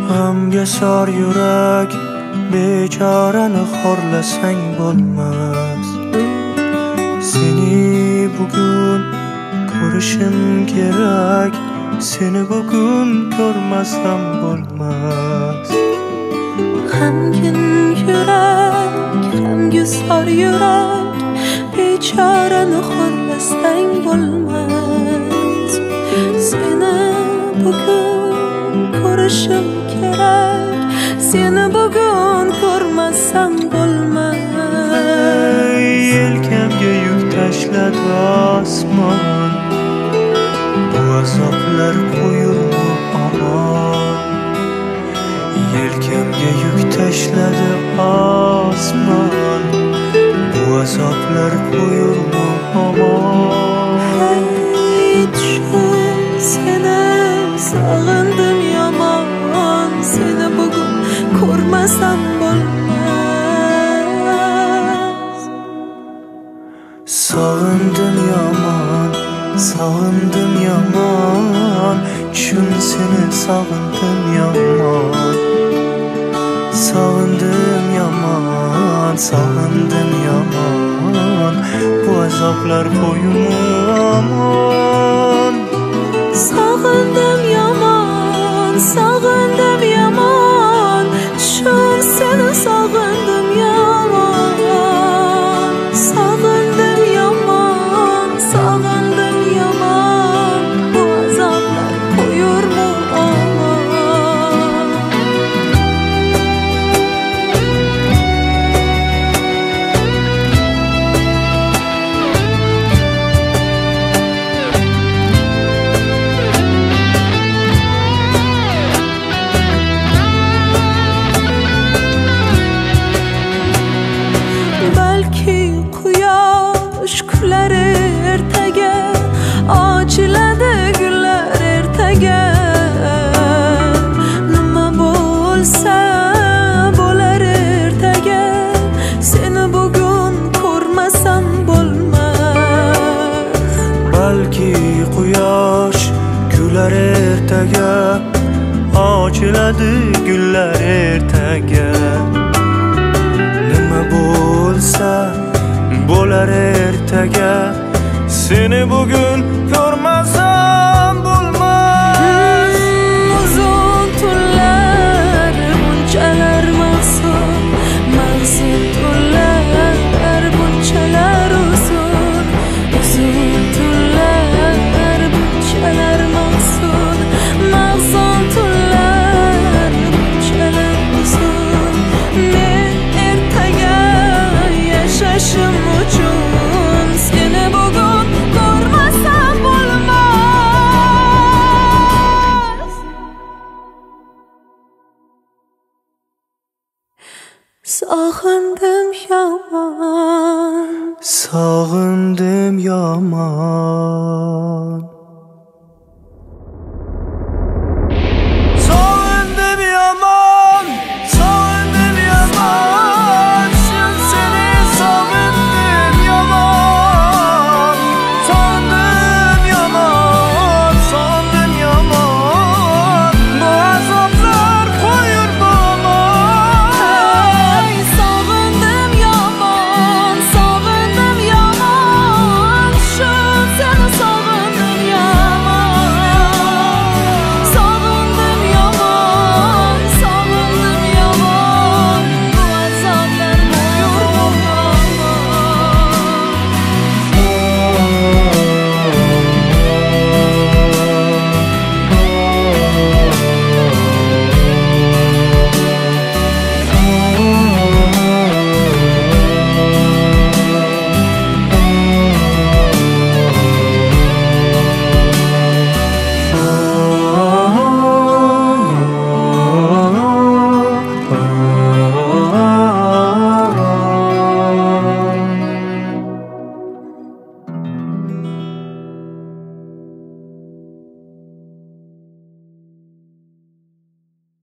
G'amga sor yurak, bechorani xorlasang bo'lmas. Seni bugun ko'rishim kerak, seni bugun ko'rmasam bo'lmas. G'amgin yurak, g'amgusor yurak, bechorani xorlasang bo'lmas. Seni bugun ko'rishim kerak, seni bugun ko'rmasam bo'lmas. Yelkamga yuk tashladi osmon, bu azoblar qo'yurmi omon. Yelkamga yuk tashladi osmon, bu azoblar qo'yurmi omon. Hey tushim, seni sog'indim yomon, seni bugun ko'rmasam bo'lmas. Sog'indim yomon, sog'indim yomon, chun seni sog'indim yomon. Sog'indim yomon, sog'indim yomon, bu azoblar qo'yurmi omon. Sog'indim yomon, sog'indim yomon, chun seni sog'indim yomon. Sog'indim yomon, sog'indim yomon, bu azoblar qo'yurmi omon. Balki quyosh kular ertaga, ochiladi gullar ertaga. Nima bo'lsa bo'lar ertaga, seni bugun ko'rmasam bo'lmas. Balki quyosh kular ertaga, ochiladi gullar ertaga. Nima bo'lsa bo'lar ertaga, seni bugun ko'rmasam bo'lmas. Uzun tunlar bunchalar mahzun, mahzun tunlar bunchalar uzun. Uzun tunlar bunchalar mahzun, mahzun tunlar bunchalar uzun. Men ertaga yashashim uchun seni bugun ko'rmasam bo'lmas. Sog'indim yomon, Sog'indim yomon.